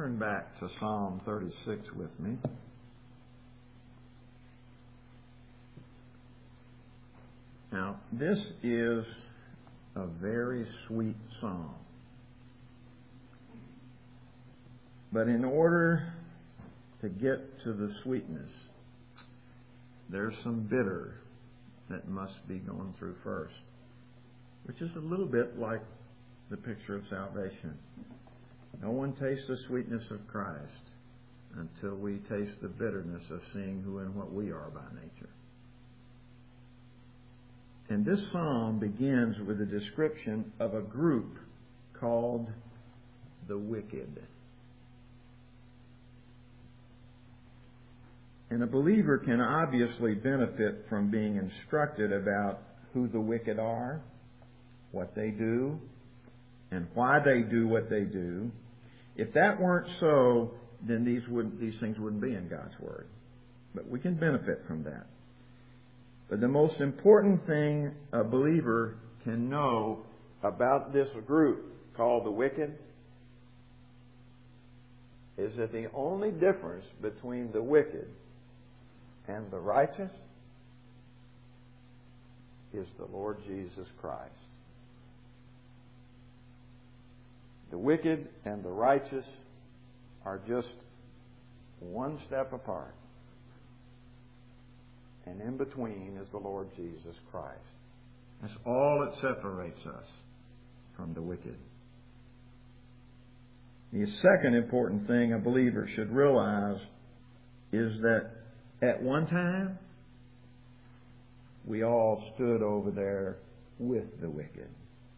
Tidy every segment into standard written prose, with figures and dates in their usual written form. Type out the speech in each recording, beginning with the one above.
turn back to Psalm 36 with me. Now, this is a very sweet psalm. But in order to get to the sweetness, there's some bitter that must be gone through first, which is a little bit like the picture of salvation. No one tastes the sweetness of Christ until we taste the bitterness of seeing who and what we are by nature. And this psalm begins with a description of a group called the wicked. And a believer can obviously benefit from being instructed about who the wicked are, what they do, and why they do what they do. If that weren't so, then these things wouldn't be in God's Word. But we can benefit from that. But the most important thing a believer can know about this group called the wicked is that the only difference between the wicked and the righteous is the Lord Jesus Christ. The wicked and the righteous are just one step apart. And in between is the Lord Jesus Christ. That's all that separates us from the wicked. The second important thing a believer should realize is that at one time, we all stood over there with the wicked.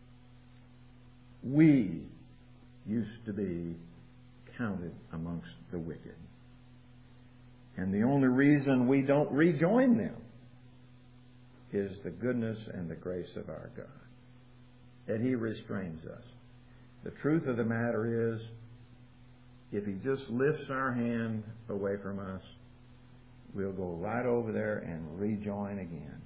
We used to be counted amongst the wicked. And the only reason we don't rejoin them is the goodness and the grace of our God, that He restrains us. The truth of the matter is, if He just lifts our hand away from us, we'll go right over there and rejoin again.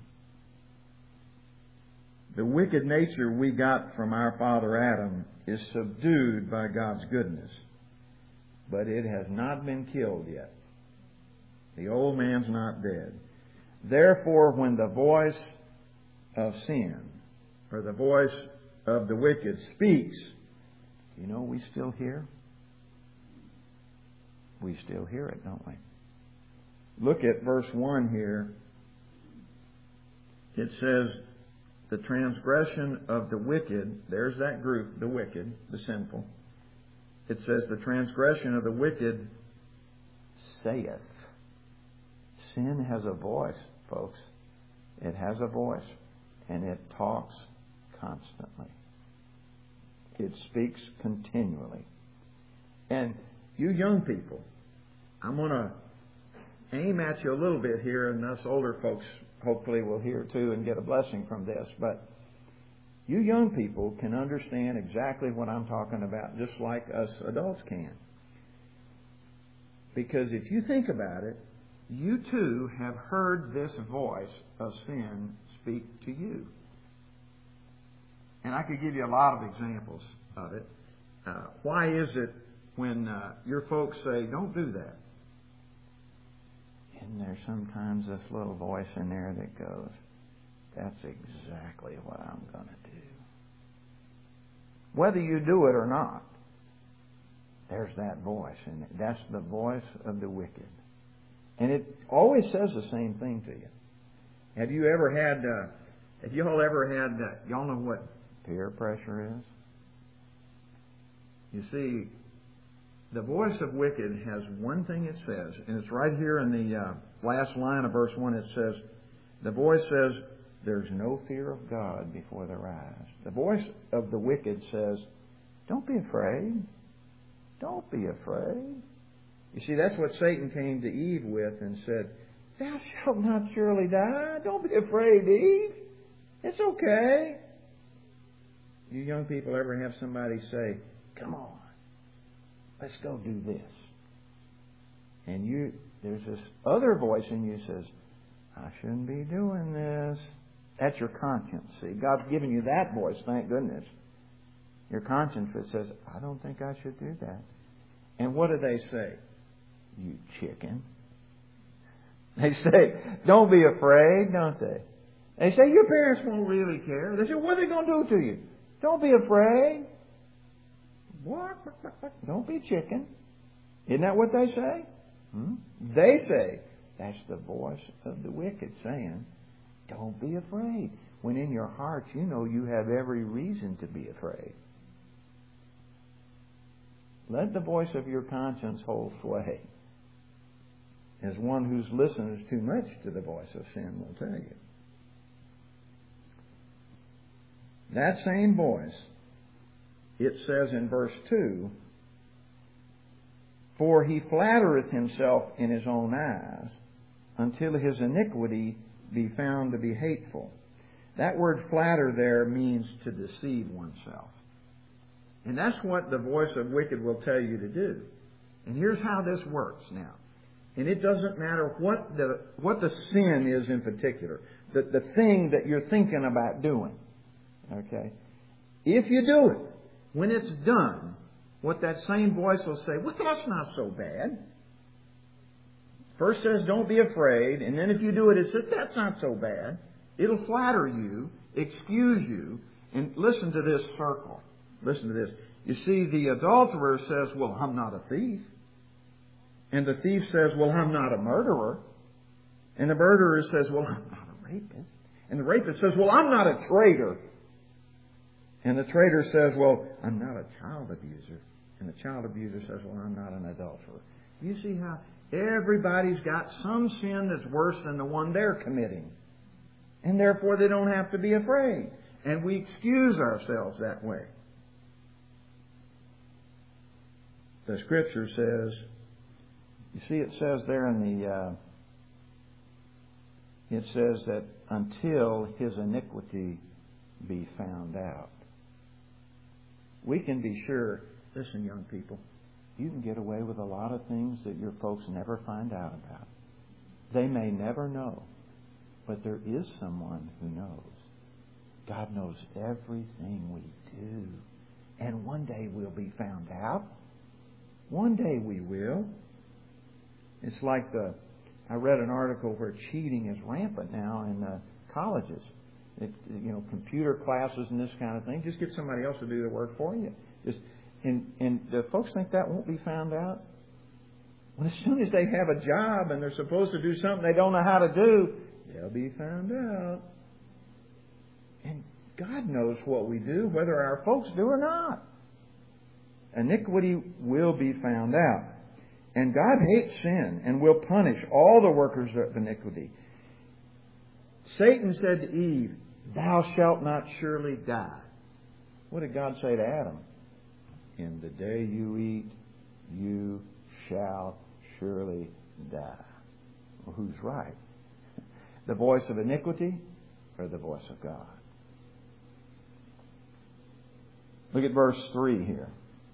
The wicked nature we got from our father Adam is subdued by God's goodness, but it has not been killed yet. The old man's not dead. Therefore, when the voice of sin, or the voice of the wicked speaks, you know we still hear? We still hear it, don't we? Look at verse 1 here. It says, the transgression of the wicked, there's that group, the wicked, the sinful. It says, the transgression of the wicked saith. Sin has a voice, folks. It has a voice, and it talks constantly. It speaks continually. And you young people, I'm going to aim at you a little bit here, and us older folks hopefully will hear too and get a blessing from this. But you young people can understand exactly what I'm talking about, just like us adults can. Because if you think about it, you too have heard this voice of sin speak to you. And I could give you a lot of examples of it. Why is it when your folks say, don't do that? And there's sometimes this little voice in there that goes, that's exactly what I'm going to do. Whether you do it or not, there's that voice. And that's the voice of the wicked. And it always says the same thing to you. Have you ever had, y'all know what peer pressure is? You see, the voice of wicked has one thing it says, and it's right here in the last line of verse 1. It says, the voice says, there's no fear of God before their eyes. The voice of the wicked says, don't be afraid. Don't be afraid. You see, that's what Satan came to Eve with and said, thou shalt not surely die. Don't be afraid, Eve. It's okay. You young people ever have somebody say, come on, let's go do this. And there's this other voice in you that says, I shouldn't be doing this. That's your conscience. See, God's given you that voice, thank goodness. Your conscience that says, I don't think I should do that. And what do they say? You chicken. They say, don't be afraid, don't they? They say, your parents won't really care. They say, what are they going to do to you? Don't be afraid. What? Don't be chicken. Isn't that what they say? They say, that's the voice of the wicked saying, don't be afraid. When in your heart you know you have every reason to be afraid. Let the voice of your conscience hold sway. As one who's listens too much to the voice of sin will tell you. That same voice, it says in verse 2, for he flattereth himself in his own eyes until his iniquity be found to be hateful. That word flatter there means to deceive oneself. And that's what the voice of wicked will tell you to do. And here's how this works now. And it doesn't matter what the sin is in particular, the thing that you're thinking about doing. Okay? If you do it, when it's done, what that same voice will say, well, that's not so bad. First says, don't be afraid. And then if you do it, it says, that's not so bad. It'll flatter you, excuse you. And listen to this circle. Listen to this. You see, the adulterer says, well, I'm not a thief. And the thief says, well, I'm not a murderer. And the murderer says, well, I'm not a rapist. And the rapist says, well, I'm not a traitor. And the traitor says, well, I'm not a child abuser. And the child abuser says, well, I'm not an adulterer. You see how everybody's got some sin that's worse than the one they're committing. And therefore they don't have to be afraid. And we excuse ourselves that way. The Scripture says, you see it says there in it says that until his iniquity be found out. We can be sure, listen young people, you can get away with a lot of things that your folks never find out about. They may never know, but there is someone who knows. God knows everything we do. And one day we'll be found out. One day we will. It's like I read an article where cheating is rampant now in colleges. Computer classes and this kind of thing. Just get somebody else to do the work for you. And the folks think that won't be found out. Well, as soon as they have a job and they're supposed to do something they don't know how to do, they'll be found out. And God knows what we do, whether our folks do or not. Iniquity will be found out. And God hates sin and will punish all the workers of iniquity. Satan said to Eve, thou shalt not surely die. What did God say to Adam? In the day you eat, you shall surely die. Well, who's right? The voice of iniquity or the voice of God? Look at verse 3 here.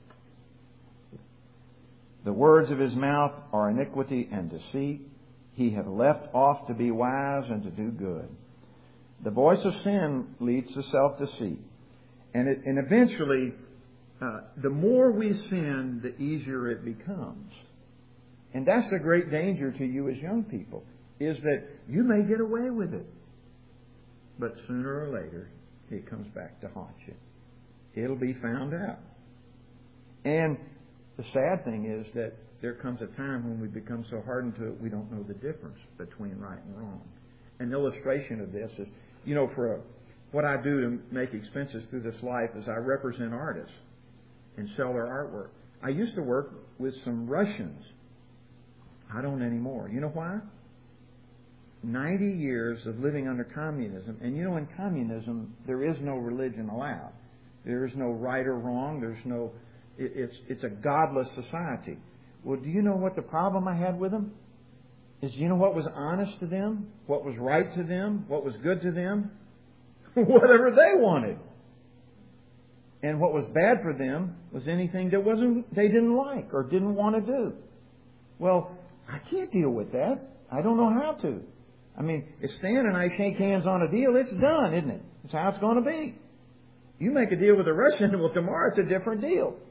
The words of his mouth are iniquity and deceit. He hath left off to be wise and to do good. The voice of sin leads to self-deceit. And eventually, the more we sin, the easier it becomes. And that's the great danger to you as young people, is that you may get away with it. But sooner or later, it comes back to haunt you. It'll be found out. And the sad thing is that there comes a time when we become so hardened to it, we don't know the difference between right and wrong. An illustration of this is, what I do to make expenses through this life is I represent artists and sell their artwork. I used to work with some Russians. I don't anymore. You know why? 90 years of living under communism. And in communism, there is no religion allowed. There is no right or wrong. It's a godless society. Well, do you know what the problem I had with them? Is what was honest to them? What was right to them? What was good to them? Whatever they wanted. And what was bad for them was anything that they didn't like or didn't want to do. Well, I can't deal with that. I don't know how to. If Stan and I shake hands on a deal, it's done, isn't it? It's how it's going to be. You make a deal with a Russian, well, tomorrow it's a different deal.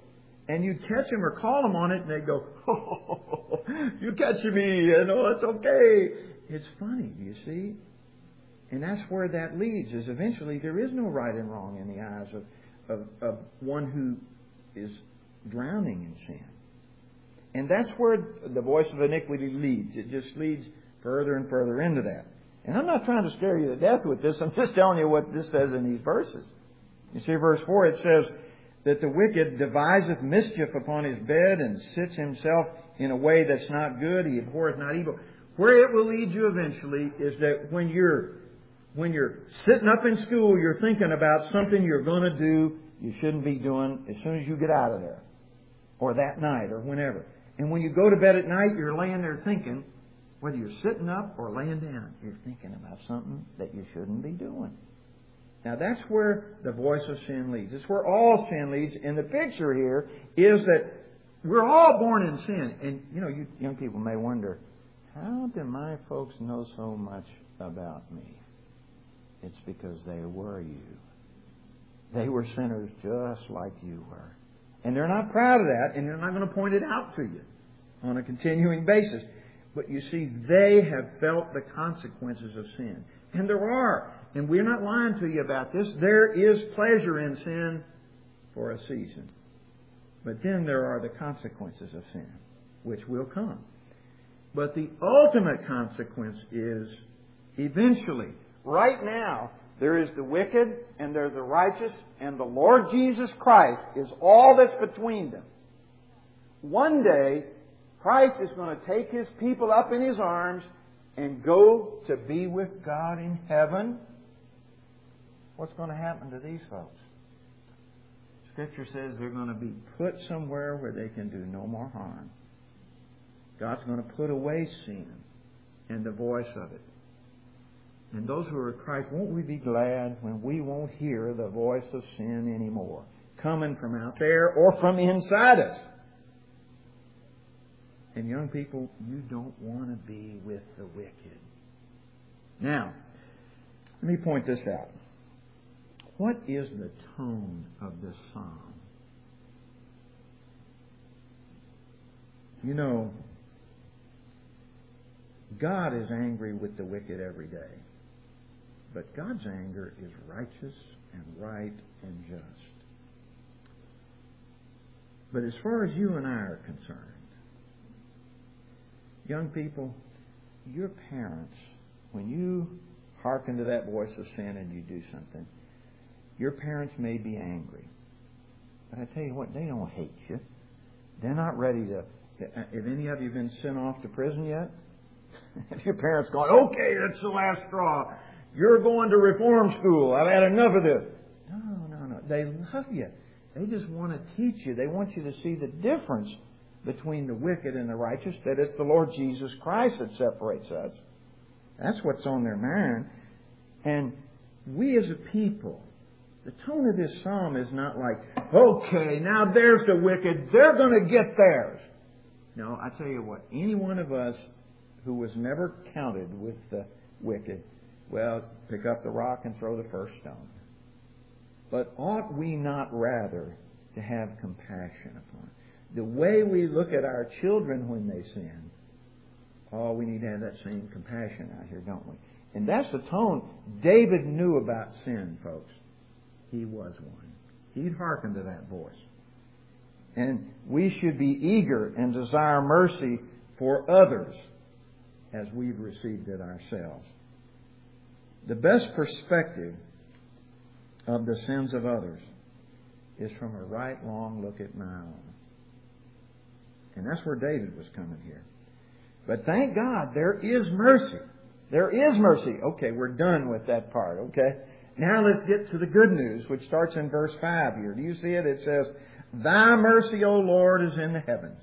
And you'd catch them or call them on it, and they'd go, "Oh, you catching me? You know, it's okay." It's funny, you see. And that's where that leads, is eventually there is no right and wrong in the eyes of one who is drowning in sin. And that's where the voice of iniquity leads. It just leads further and further into that. And I'm not trying to scare you to death with this. I'm just telling you what this says in these verses. You see, verse 4, it says that the wicked deviseth mischief upon his bed and sits himself in a way that's not good. He abhorreth not evil. Where it will lead you eventually is that when you're sitting up in school, you're thinking about something you're going to do you shouldn't be doing as soon as you get out of there, or that night, or whenever. And when you go to bed at night, you're laying there thinking, whether you're sitting up or laying down, you're thinking about something that you shouldn't be doing. Now that's where the voice of sin leads. It's where all sin leads. And the picture here is that we're all born in sin. And, you young people may wonder, how do my folks know so much about me? It's because they were you. They were sinners just like you were. And they're not proud of that, and they're not going to point it out to you on a continuing basis. But you see, they have felt the consequences of sin. And there are. And we're not lying to you about this. There is pleasure in sin for a season. But then there are the consequences of sin, which will come. But the ultimate consequence is eventually, right now, there is the wicked and there's the righteous, and the Lord Jesus Christ is all that's between them. One day, Christ is going to take His people up in His arms and go to be with God in heaven. What's going to happen to these folks? Scripture says they're going to be put somewhere where they can do no more harm. God's going to put away sin and the voice of it. And those who are Christ, won't we be glad when we won't hear the voice of sin anymore, coming from out there or from inside us? And young people, you don't want to be with the wicked. Now, let me point this out. What is the tone of this psalm? God is angry with the wicked every day. But God's anger is righteous and right and just. But as far as you and I are concerned, young people, your parents, when you hearken to that voice of sin and you do something, your parents may be angry. But I tell you what, they don't hate you. They're not ready to... Have any of you been sent off to prison yet? If your parents going, "Okay, that's the last straw. You're going to reform school. I've had enough of this." No. They love you. They just want to teach you. They want you to see the difference between the wicked and the righteous, that it's the Lord Jesus Christ that separates us. That's what's on their mind. And we as a people, the tone of this psalm is not like, "Okay, now there's the wicked. They're going to get theirs." No, I tell you what, any one of us who was never counted with the wicked, well, pick up the rock and throw the first stone. But ought we not rather to have compassion upon the way we look at our children when they sin? Oh, we need to have that same compassion out here, don't we? And that's the tone. David knew about sin, folks. He was one. He'd hearkened to that voice. And we should be eager and desire mercy for others as we've received it ourselves. The best perspective of the sins of others is from a right long look at my own. And that's where David was coming here. But thank God there is mercy. There is mercy. Okay, we're done with that part, okay? Now let's get to the good news, which starts in verse 5 here. Do you see it? It says, "Thy mercy, O Lord, is in the heavens."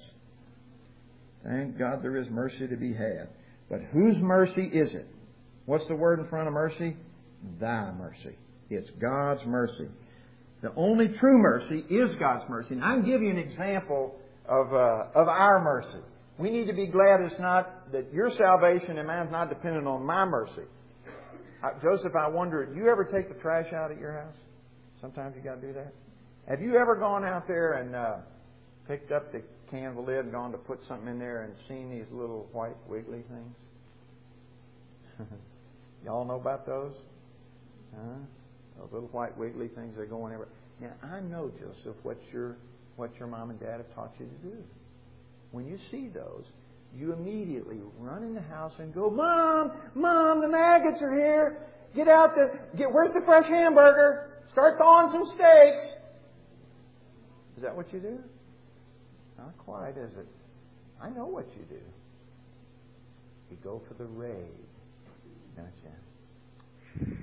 Thank God there is mercy to be had. But whose mercy is it? What's the word in front of mercy? Thy mercy. It's God's mercy. The only true mercy is God's mercy. And I can give you an example of our mercy. We need to be glad it's not that your salvation and mine's not dependent on my mercy. Joseph, I wonder, do you ever take the trash out at your house? Sometimes you got to do that. Have you ever gone out there picked up the candle lid and gone to put something in there and seen these little white wiggly things? Y'all know about those? Huh? Those little white wiggly things that go in everywhere. Now, I know, Joseph, what your mom and dad have taught you to do. When you see those, you immediately run in the house and go, Mom, the maggots are here. Where's the fresh hamburger? Start thawing some steaks. Is that what you do? Not quite, is it? I know what you do. You go for the raid, don't you?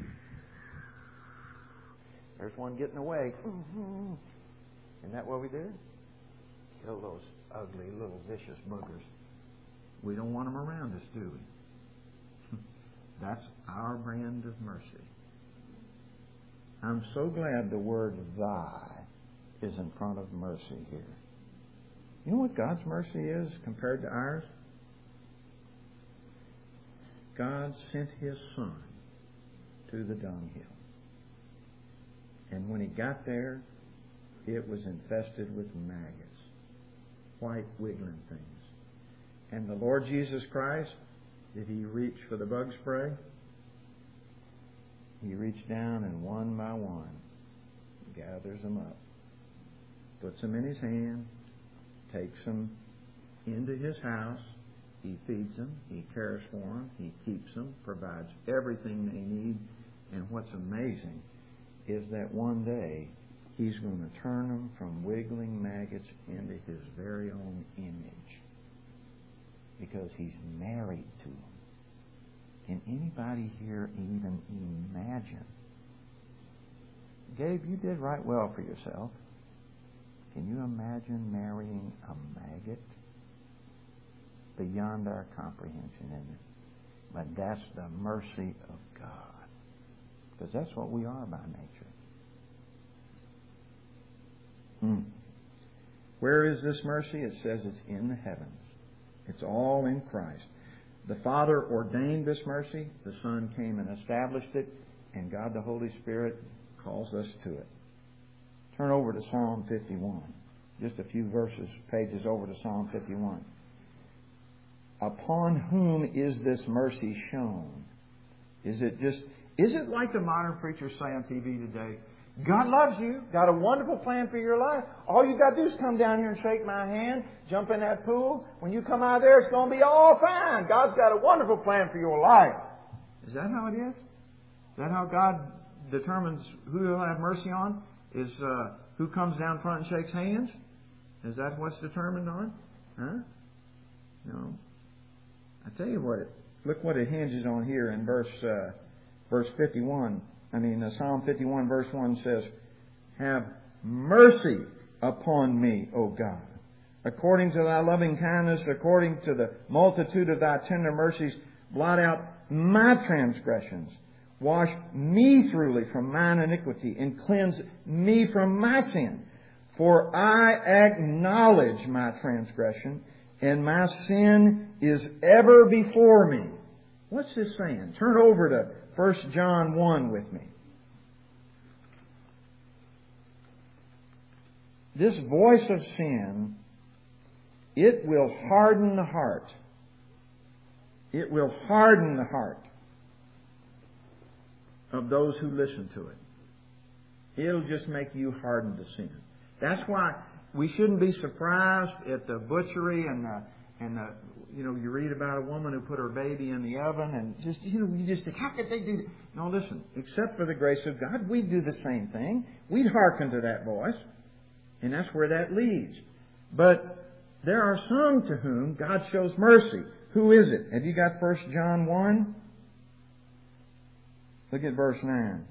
There's one getting away. Mm-hmm. Isn't that what we do? Kill those ugly little vicious boogers. We don't want them around us, do we? That's our brand of mercy. I'm so glad the word thy is in front of mercy here. You know what God's mercy is compared to ours? God sent His Son to the dunghill. And when He got there, it was infested with maggots, white wiggling things. And the Lord Jesus Christ, did He reach for the bug spray? He reached down and one by one gathers them up, puts them in His hand, takes them into His house. He feeds them. He cares for them. He keeps them, provides everything they need. And what's amazing is that one day He's going to turn them from wiggling maggots into His very own image, because He's married to them. Can anybody here even imagine? Gabe, you did right well for yourself. Can you imagine marrying a maggot? Beyond our comprehension, isn't it? But that's the mercy of God, because that's what we are by nature. Where is this mercy? It says it's in the heavens. It's all in Christ. The Father ordained this mercy. The Son came and established it. And God the Holy Spirit calls us to it. Turn over to Psalm 51. Just a few pages over to Psalm 51. Upon whom is this mercy shown? Is it like the modern preachers say on TV today? God loves you, got a wonderful plan for your life. All you got to do is come down here and shake my hand, jump in that pool. When you come out of there, it's going to be all fine. God's got a wonderful plan for your life. Is that how it is? Is that how God determines who He'll have mercy on? Is who comes down front and shakes hands? Is that what's determined on? Huh? No. I tell you what, look what it hinges on here in verse 51. Psalm 51 verse 1 says, have mercy upon me, O God. According to thy loving kindness, according to the multitude of thy tender mercies, blot out my transgressions. Wash me thoroughly from mine iniquity and cleanse me from my sin. For I acknowledge my transgression, and my sin is ever before me. What's this saying? Turn over to 1 John 1 with me. This voice of sin, it will harden the heart. It will harden the heart of those who listen to it. It'll just make you harden to sin. That's why we shouldn't be surprised at the butchery and you read about a woman who put her baby in the oven and you just think, how could they do that? No, listen, except for the grace of God, we'd do the same thing. We'd hearken to that voice. And that's where that leads. But there are some to whom God shows mercy. Who is it? Have you got 1 John 1? Look at verse 9.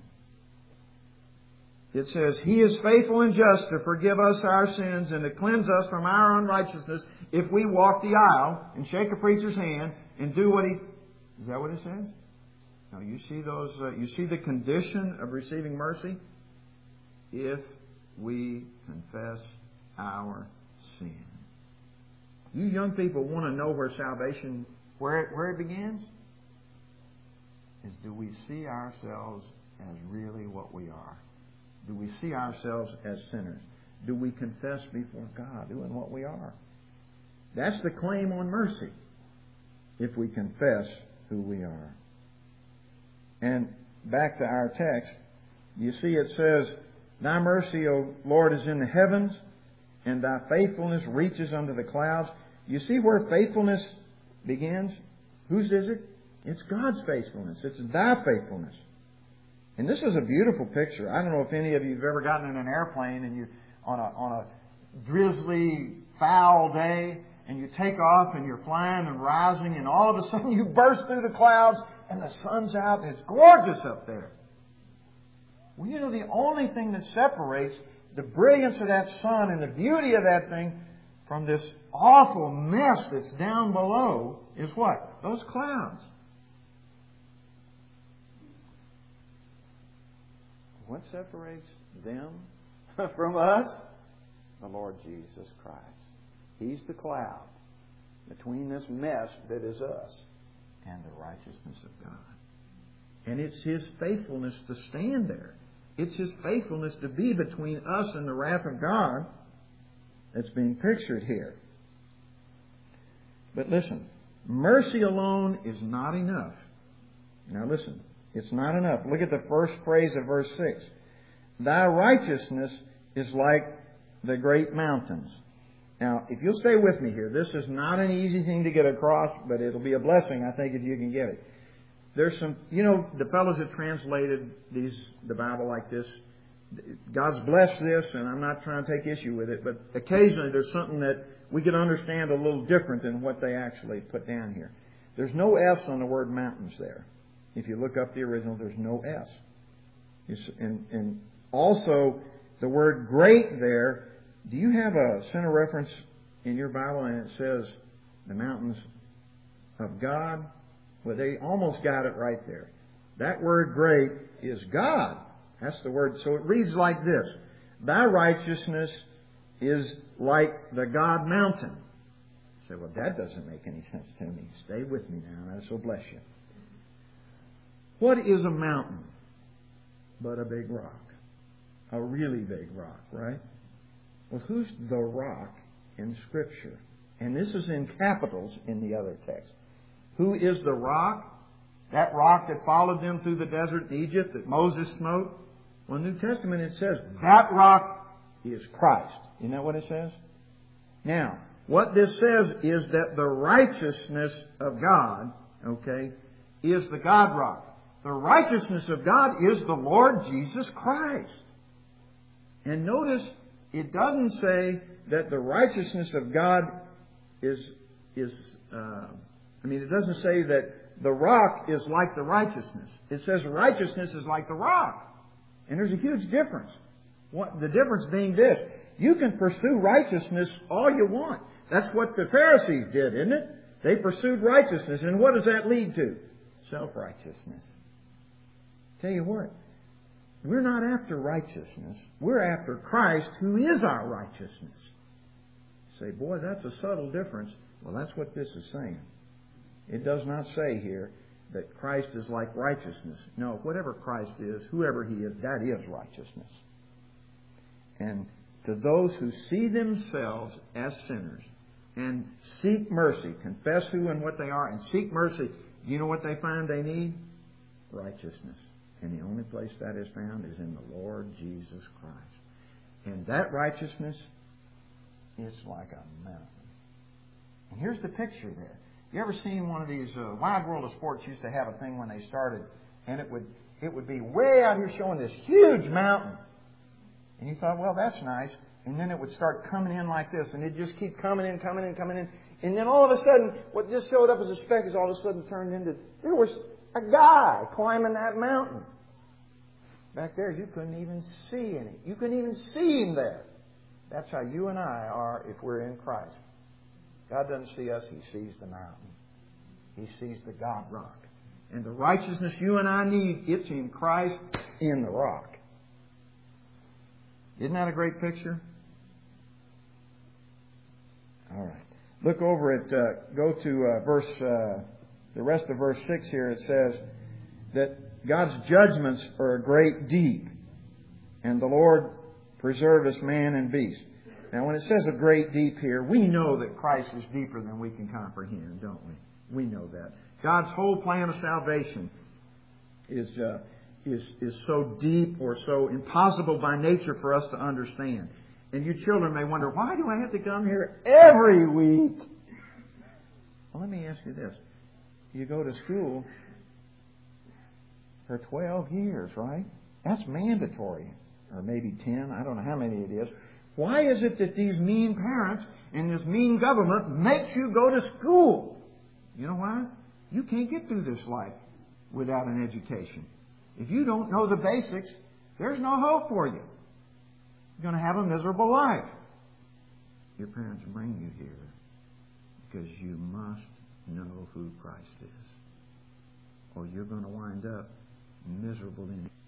It says, He is faithful and just to forgive us our sins and to cleanse us from our unrighteousness if we walk the aisle and shake a preacher's hand and do what he... Is that what it says? No, you see those. You see the condition of receiving mercy? If we confess our sin. You young people want to know where salvation, where it begins? Is do we see ourselves as really what we are? Do we see ourselves as sinners? do we confess before God who and what we are. That's the claim on mercy, if we confess who we are. And back to our text, you see it says, Thy mercy, O Lord, is in the heavens, and Thy faithfulness reaches unto the clouds. You see where faithfulness begins? Whose is it? It's God's faithfulness. It's Thy faithfulness. And this is a beautiful picture. I don't know if any of you have ever gotten in an airplane and you on a drizzly, foul day, and you take off and you're flying and rising, and all of a sudden you burst through the clouds and the sun's out and it's gorgeous up there. Well, you know, the only thing that separates the brilliance of that sun and the beauty of that thing from this awful mess that's down below is what? Those clouds. What separates them from us? The Lord Jesus Christ. He's the cloud between this mess that is us and the righteousness of God. And it's His faithfulness to stand there. It's His faithfulness to be between us and the wrath of God that's being pictured here. But listen, mercy alone is not enough. Now listen, it's not enough. Look at the first phrase of verse 6. Thy righteousness is like the great mountains. Now, if you'll stay with me here, this is not an easy thing to get across, but it'll be a blessing, I think, if you can get it. There's some, you know, the fellows that translated the Bible like this, God's blessed this, and I'm not trying to take issue with it, but occasionally there's something that we can understand a little different than what they actually put down here. There's no S on the word mountains there. If you look up the original, there's no S. And also, the word great there, do you have a center reference in your Bible and it says the mountains of God? Well, they almost got it right there. That word great is God. That's the word. So it reads like this. Thy righteousness is like the God mountain. You say, well, that doesn't make any sense to me. Stay with me now, and this will bless you. What is a mountain but a big rock? A really big rock, right? Well, who's the rock in Scripture? And this is in capitals in the other text. Who is the rock? That rock that followed them through the desert in Egypt that Moses smote? Well, in the New Testament it says that rock is Christ. Isn't that what it says? Now, what this says is that the righteousness of God, is the God rock. The righteousness of God is the Lord Jesus Christ. And notice, it doesn't say that the righteousness of God it doesn't say that the rock is like the righteousness. It says righteousness is like the rock. And there's a huge difference. The difference being this. You can pursue righteousness all you want. That's what the Pharisees did, isn't it? They pursued righteousness. And what does that lead to? Self-righteousness. Tell you what. We're not after righteousness. We're after Christ, who is our righteousness. You say, boy, that's a subtle difference. Well, that's what this is saying. It does not say here that Christ is like righteousness. No, whatever Christ is, whoever He is, that is righteousness. And to those who see themselves as sinners and seek mercy, confess who and what they are, and seek mercy, you know what they find they need? Righteousness. And the only place that is found is in the Lord Jesus Christ. And that righteousness is like a mountain. And here's the picture there. You ever seen one of these, Wide World of Sports used to have a thing when they started, and it would be way out here showing this huge mountain. And you thought, well, that's nice. And then it would start coming in like this, and it'd just keep coming in. And then all of a sudden, what just showed up as a speck is all of a sudden turned into, there was a guy climbing that mountain. Back there, you couldn't even see any. You couldn't even see him there. That's how you and I are if we're in Christ. God doesn't see us, He sees the mountain. He sees the God rock. And the righteousness you and I need, it's in Christ in the rock. Isn't that a great picture? All right. Look over at, go to the rest of verse 6 here. It says that God's judgments are a great deep, and the Lord preservest man and beast. Now, when it says a great deep here, we know that Christ is deeper than we can comprehend, don't we? We know that. God's whole plan of salvation is so deep or so impossible by nature for us to understand. And you children may wonder, why do I have to come here every week? Well, let me ask you this. You go to school for 12 years, right? That's mandatory. Or maybe 10. I don't know how many it is. Why is it that these mean parents and this mean government makes you go to school? You know why? You can't get through this life without an education. If you don't know the basics, there's no hope for you. You're going to have a miserable life. Your parents bring you here because you must know who Christ is, or you're going to wind up miserable in it.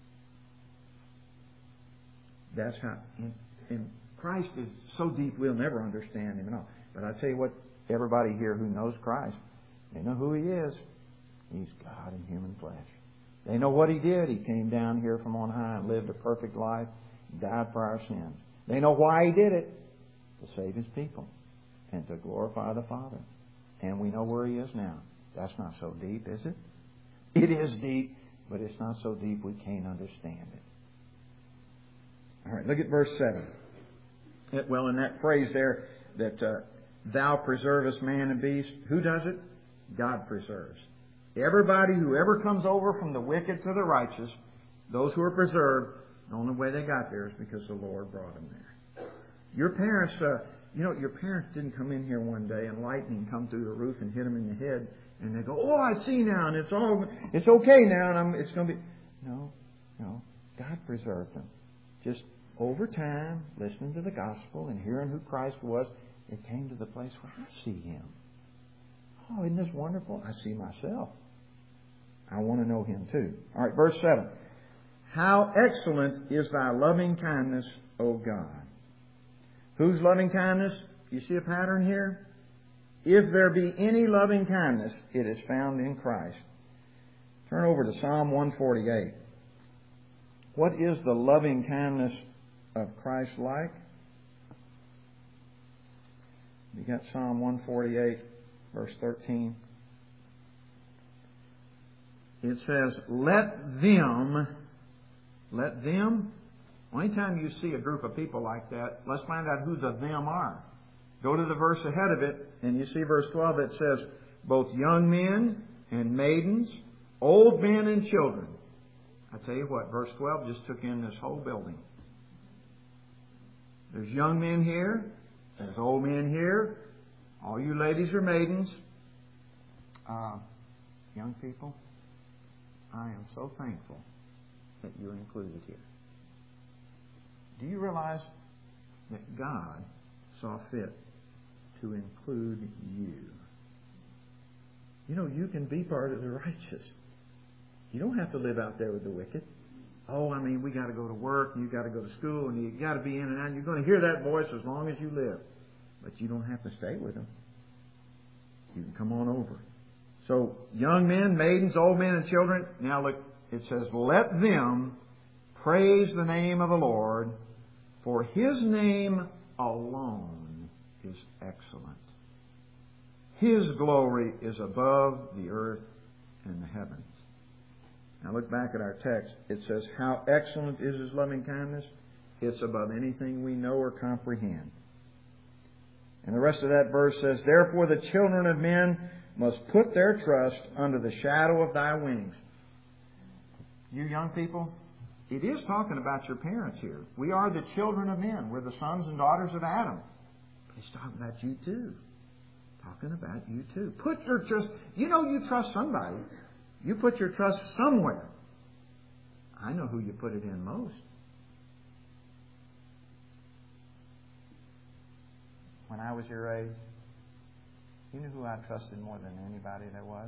That's how. And Christ is so deep we'll never understand Him at all. But I tell you what, everybody here who knows Christ, they know who He is. He's God in human flesh. They know what He did. He came down here from on high and lived a perfect life, died for our sins. They know why He did it, to save His people and to glorify the Father. And we know where He is now. That's not so deep, is it? It is deep, but it's not so deep we can't understand it. All right, look at verse 7. Well, in that phrase there, that thou preservest man and beast, who does it? God preserves. Everybody who ever comes over from the wicked to the righteous, those who are preserved, the only way they got there is because the Lord brought them there. Your parents, your parents didn't come in here one day and lightning come through the roof and hit them in the head, and they go, "Oh, I see now, and it's okay now, and it's going to be." No, God preserved them. Just over time, listening to the gospel and hearing who Christ was, it came to the place where I see Him. Oh, isn't this wonderful? I see myself. I want to know Him too. All right, verse 7. How excellent is thy loving kindness, O God. Whose loving kindness? You see a pattern here? If there be any loving kindness, it is found in Christ. Turn over to Psalm 148. What is the loving kindness of Christ like? You got Psalm 148, verse 13. It says, let them. Anytime you see a group of people like that, let's find out who the them are. Go to the verse ahead of it, and you see verse 12. It says, both young men and maidens, old men and children. I tell you what, verse 12 just took in this whole building. There's young men here. There's old men here. All you ladies are maidens. Young people, I am so thankful that you're included here. Do you realize that God saw fit to include you? You know, you can be part of the righteous. You don't have to live out there with the wicked. Oh, we got to go to work, and you got to go to school, and you got to be in and out. You're going to hear that voice as long as you live. But you don't have to stay with them. You can come on over. So, young men, maidens, old men, and children. Now look, it says, let them praise the name of the Lord, for His name alone is excellent. His glory is above the earth and the heavens. Now look back at our text. It says, how excellent is His loving kindness? It's above anything we know or comprehend. And the rest of that verse says, therefore the children of men must put their trust under the shadow of thy wings. You young people, it is talking about your parents here. We are the children of men. We're the sons and daughters of Adam. But it's talking about you too. Talking about you too. Put your trust. You trust somebody. You put your trust somewhere. I know who you put it in most. When I was your age, you knew who I trusted more than anybody there was?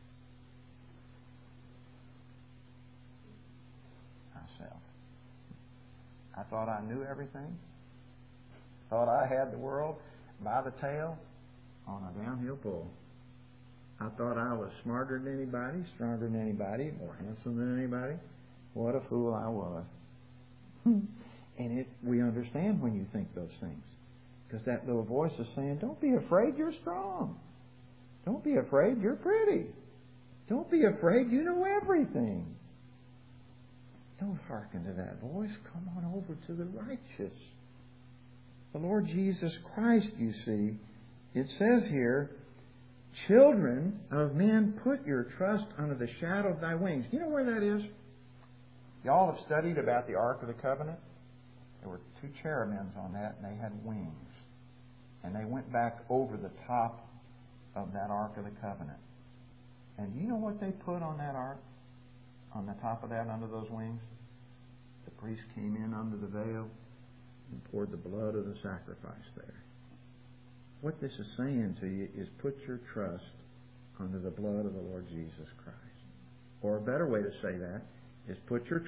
Myself. I thought I knew everything. Thought I had the world by the tail on a downhill pull. I thought I was smarter than anybody, stronger than anybody, more handsome than anybody. What a fool I was. And we understand when you think those things. Because that little voice is saying, don't be afraid, you're strong. Don't be afraid, you're pretty. Don't be afraid, you know everything. Don't hearken to that voice. Come on over to the righteous. The Lord Jesus Christ, you see, it says here, children of men, put your trust under the shadow of thy wings. You know where that is? Y'all have studied about the Ark of the Covenant? There were 2 cherubims on that, and they had wings. And they went back over the top of that Ark of the Covenant. And do you know what they put on that ark? On the top of that, under those wings? The priest came in under the veil and poured the blood of the sacrifice there. What this is saying to you is put your trust under the blood of the Lord Jesus Christ. Or a better way to say that is put your trust.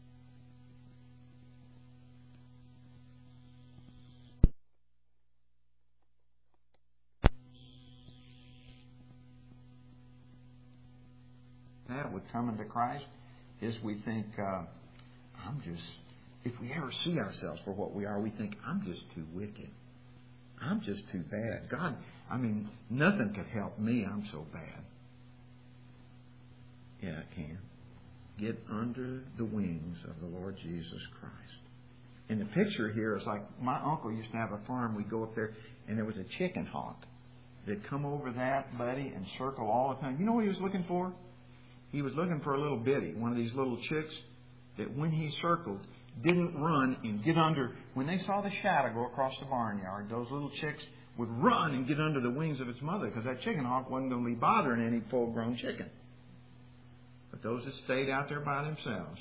That with coming to Christ is we think, if we ever see ourselves for what we are, we think, I'm just too wicked. I'm just too bad. God, nothing could help me. I'm so bad. Yeah, it can. Get under the wings of the Lord Jesus Christ. And the picture here is like, my uncle used to have a farm. We'd go up there, and there was a chicken hawk that'd come over that, buddy, and circle all the time. You know what he was looking for? He was looking for a little bitty, one of these little chicks that when he circled, didn't run and get under. When they saw the shadow go across the barnyard, those little chicks would run and get under the wings of its mother because that chicken hawk wasn't going to be bothering any full-grown chicken. But those that stayed out there by themselves,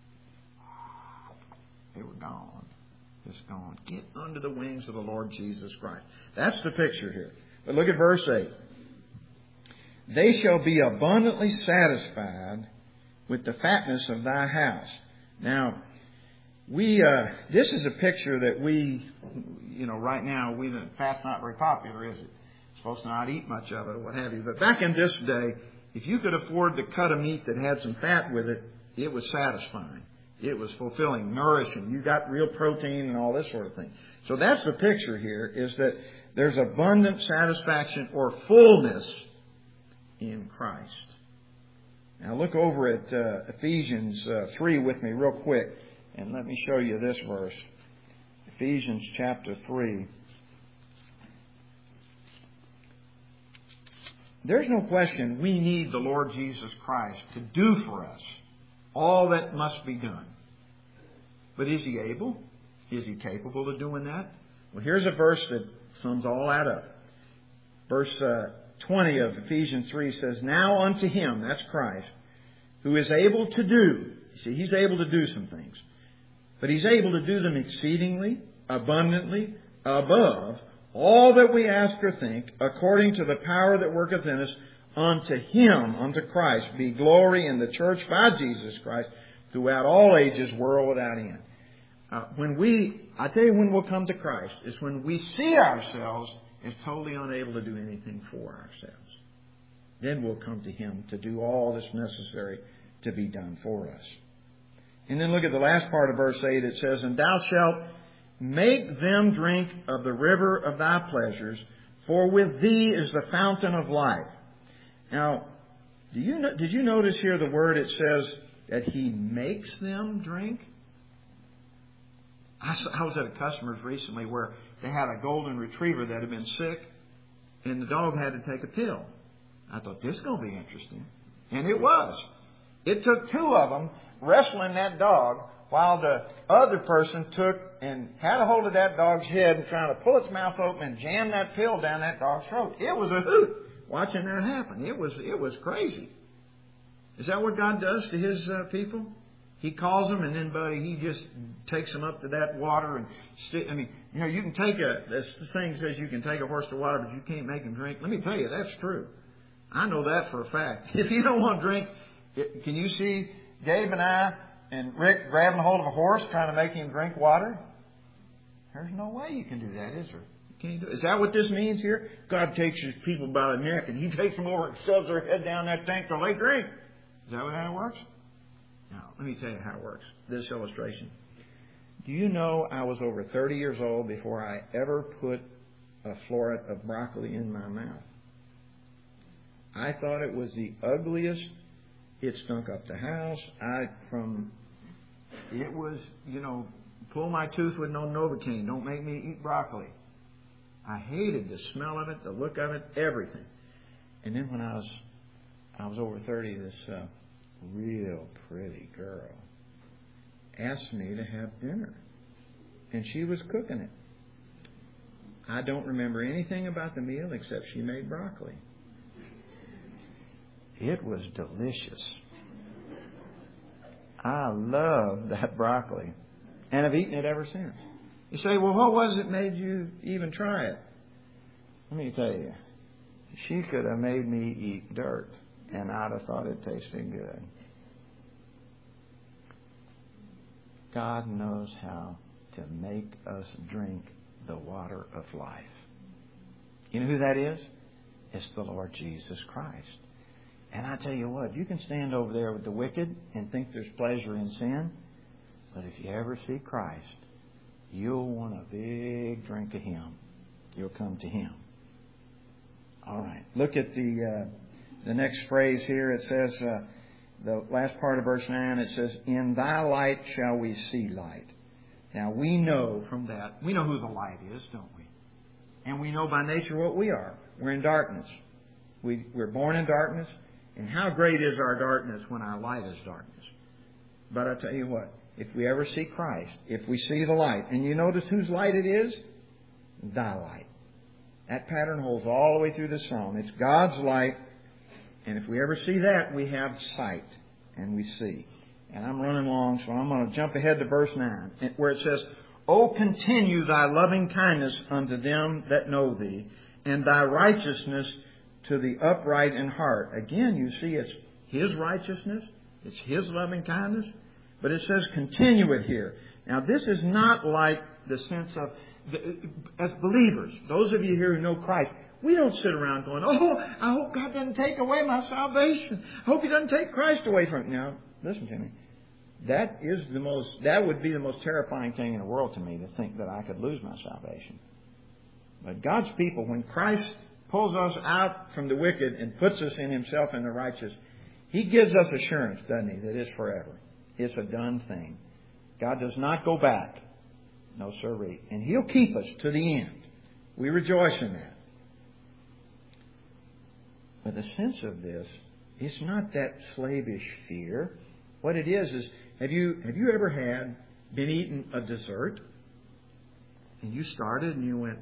they were gone. Just gone. Get under the wings of the Lord Jesus Christ. That's the picture here. But look at verse 8. They shall be abundantly satisfied with the fatness of thy house. Now, this is a picture that right now, fast's not very popular, is it? It's supposed to not eat much of it or what have you. But back in this day, if you could afford to cut a meat that had some fat with it, it was satisfying. It was fulfilling, nourishing. You got real protein and all this sort of thing. So that's the picture here, is that there's abundant satisfaction or fullness in Christ. Now look over at Ephesians 3 with me real quick, and let me show you this verse. Ephesians chapter 3. There's no question we need the Lord Jesus Christ to do for us all that must be done. But is He able? Is He capable of doing that? Well, here's a verse that sums all that up. Verse 20 of Ephesians 3 says, Now unto Him, that's Christ, who is able to do. You see, He's able to do some things. But He's able to do them exceedingly, abundantly, above all that we ask or think, according to the power that worketh in us. Unto Him, unto Christ, be glory in the church by Jesus Christ, throughout all ages, world without end. I tell you when we'll come to Christ, is when we see ourselves as totally unable to do anything for ourselves. Then we'll come to Him to do all that's necessary to be done for us. And then look at the last part of verse 8. It says, And thou shalt make them drink of the river of thy pleasures, for with thee is the fountain of life. Now, did you notice here the word it says that He makes them drink? I was at a customer's recently where they had a golden retriever that had been sick, and the dog had to take a pill. I thought, this is going to be interesting. And it was. It took 2 of them wrestling that dog while the other person took and had a hold of that dog's head and trying to pull its mouth open and jam that pill down that dog's throat. It was a hoot watching that happen. It was crazy. Is that what God does to His people? He calls them, and then, buddy, He just takes them up to that water and you can take this thing says you can take a horse to water, but you can't make him drink. Let me tell you, that's true. I know that for a fact. If you don't want to drink, can you see Gabe and I and Rick grabbing hold of a horse trying to make him drink water? There's no way you can do that, is there? You can't do it. Is that what this means here? God takes His people by the neck and He takes them over and shoves their head down that tank till they drink. Is that how it works? Now, let me tell you how it works. This illustration. Do you know I was over 30 years old before I ever put a floret of broccoli in my mouth? I thought it was the ugliest. It stunk up the house. Pull my tooth with no Novocaine. Don't make me eat broccoli. I hated the smell of it, the look of it, everything. And then when I was over 30, this real pretty girl asked me to have dinner. And she was cooking it. I don't remember anything about the meal except she made broccoli. It was delicious. I loved that broccoli. And I've eaten it ever since. You say, well, what was it made you even try it? Let me tell you. She could have made me eat dirt, and I'd have thought it tasted good. God knows how to make us drink the water of life. You know who that is? It's the Lord Jesus Christ. And I tell you what, you can stand over there with the wicked and think there's pleasure in sin, but if you ever see Christ, you'll want a big drink of Him. You'll come to Him. All right. Look at the next phrase here. It says, the last part of verse 9, it says, in Thy light shall we see light. Now, we know from that, we know who the light is, don't we? And we know by nature what we are. We're in darkness. We're born in darkness. And how great is our darkness when our light is darkness. But I tell you what, if we ever see Christ, if we see the light, and you notice whose light it is? Thy light. That pattern holds all the way through the psalm. It's God's light. And if we ever see that, we have sight. And we see. And I'm running long, so I'm going to jump ahead to verse 9, where it says, O continue Thy loving kindness unto them that know Thee, and Thy righteousness to the upright in heart. Again, you see, it's His righteousness. It's His loving kindness. But it says continue it here. Now, this is not like the sense of, as believers, those of you here who know Christ, we don't sit around going, oh, I hope God doesn't take away my salvation. I hope He doesn't take Christ away from me. Now, listen to me. That would be the most terrifying thing in the world to me, to think that I could lose my salvation. But God's people, when Christ pulls us out from the wicked and puts us in Himself and the righteous, He gives us assurance, doesn't He, that it's forever. It's a done thing. God does not go back. No, sirree. And He'll keep us to the end. We rejoice in that. But the sense of this, it's not that slavish fear. What it is have you ever been eating a dessert, and you started and you went,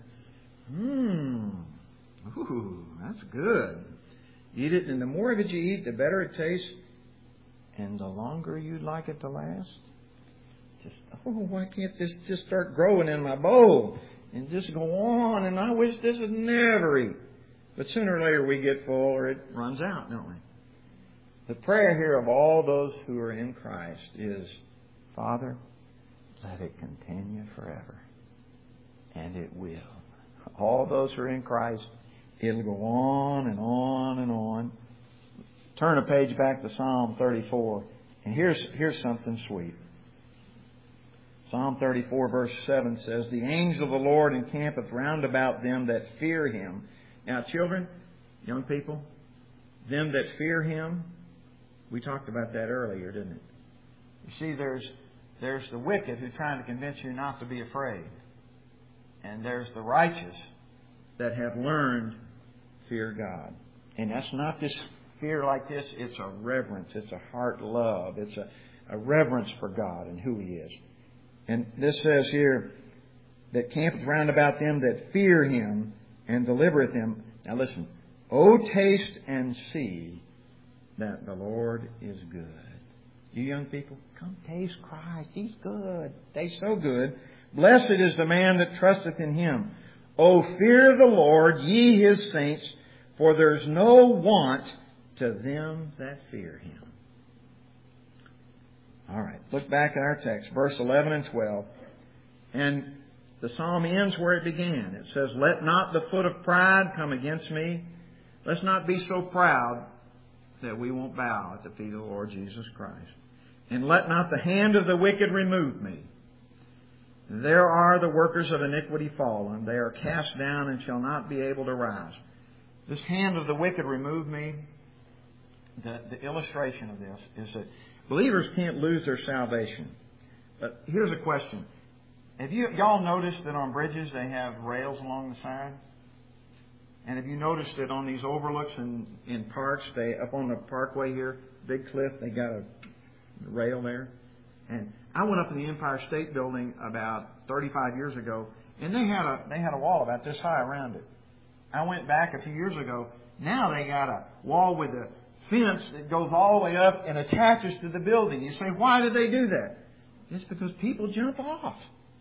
ooh, that's good. Eat it, and the more of it you eat, the better it tastes, and the longer you'd like it to last. Why can't this just start growing in my bowl and just go on? And I wish this would never eat. But sooner or later we get full, or it runs out, don't we? The prayer here of all those who are in Christ is, Father, let it continue forever. And it will. All those who are in Christ, it'll go on and on and on. Turn a page back to Psalm 34. And here's something sweet. Psalm 34 verse 7 says, the angel of the Lord encampeth round about them that fear Him. Now, children, young people, them that fear Him, we talked about that earlier, didn't it? You see, there's the wicked who's trying to convince you not to be afraid. And there's the righteous that have learned fear God. And that's not this fear like this. It's a reverence. It's a heart love. It's a reverence for God and who He is. And this says here, that campeth round about them that fear Him and delivereth them. Now listen. O taste and see that the Lord is good. You young people, come taste Christ. He's good. Tastes so good. Blessed is the man that trusteth in Him. O fear the Lord, ye His saints, for there's no want to them that fear Him. All right, look back at our text, verse 11 and 12. And the psalm ends where it began. It says, let not the foot of pride come against me. Let's not be so proud that we won't bow at the feet of the Lord Jesus Christ. And let not the hand of the wicked remove me. There are the workers of iniquity fallen. They are cast down and shall not be able to rise. This hand of the wicked remove me. The illustration of this is that believers can't lose their salvation. But here's a question. Have y'all noticed that on bridges they have rails along the side? And have you noticed that on these overlooks in parks, up on the parkway here, big cliff, they got a rail there? And I went up in the Empire State Building about 35 years ago, and they had a wall about this high around it. I went back a few years ago. Now they got a wall with a fence that goes all the way up and attaches to the building. You say, why did they do that? It's because people jump off.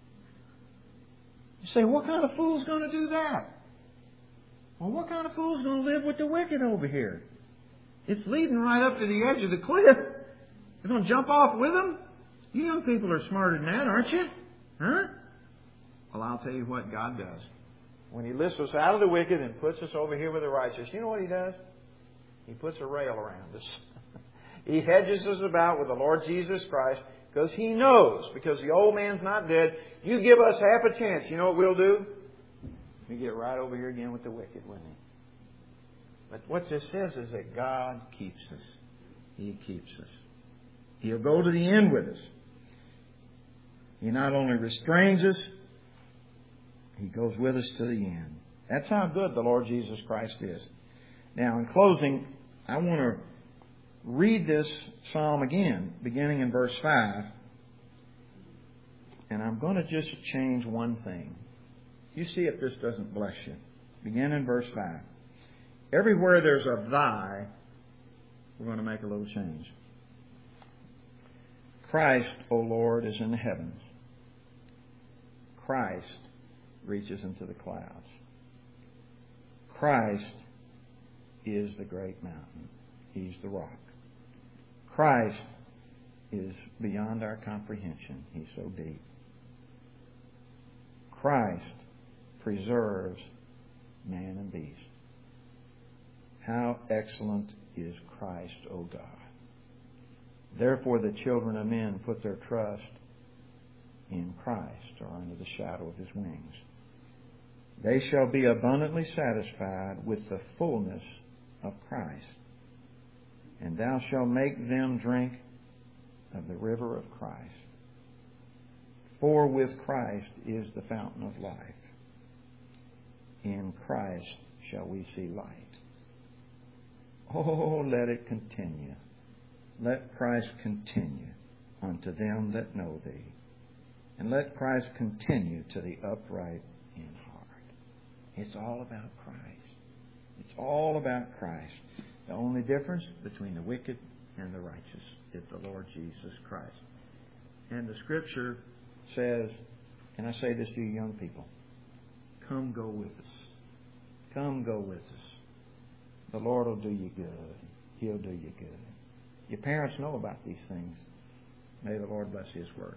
You say, what kind of fool's going to do that? Well, what kind of fool's going to live with the wicked over here? It's leading right up to the edge of the cliff. You're going to jump off with them? You young people are smarter than that, aren't you? Huh? Well, I'll tell you what God does. When He lifts us out of the wicked and puts us over here with the righteous, you know what He does? He puts a rail around us. He hedges us about with the Lord Jesus Christ because He knows, because the old man's not dead, you give us half a chance. You know what we'll do? We get right over here again with the wicked, wouldn't He? But what this says is that God keeps us. He keeps us. He'll go to the end with us. He not only restrains us, He goes with us to the end. That's how good the Lord Jesus Christ is. Now, in closing, I want to read this psalm again, beginning in verse 5. And I'm going to just change one thing. You see if this doesn't bless you. Begin in verse 5. Everywhere there's a thy, we're going to make a little change. Christ, O Lord, is in the heavens. Christ reaches into the clouds. Christ is the great mountain. He's the rock. Christ is beyond our comprehension. He's so deep. Christ preserves man and beast. How excellent is Christ, O God. Therefore the children of men put their trust in Christ, or under the shadow of His wings. They shall be abundantly satisfied with the fullness of Christ. And Thou shalt make them drink of the river of Christ. For with Christ is the fountain of life. In Christ shall we see light. Oh, let it continue. Let Christ continue unto them that know Thee. And let Christ continue to the upright in heart. It's all about Christ. It's all about Christ. The only difference between the wicked and the righteous is the Lord Jesus Christ. And the Scripture says, and I say this to you young people, come go with us. Come go with us. The Lord will do you good. He'll do you good. Your parents know about these things. May the Lord bless His word.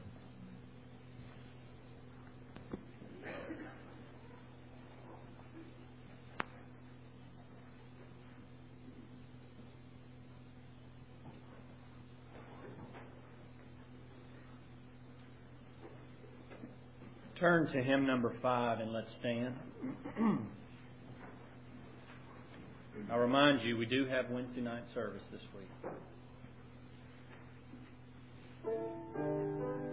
Turn to hymn number 5 and let's stand. I'll remind you, we do have Wednesday night service this week.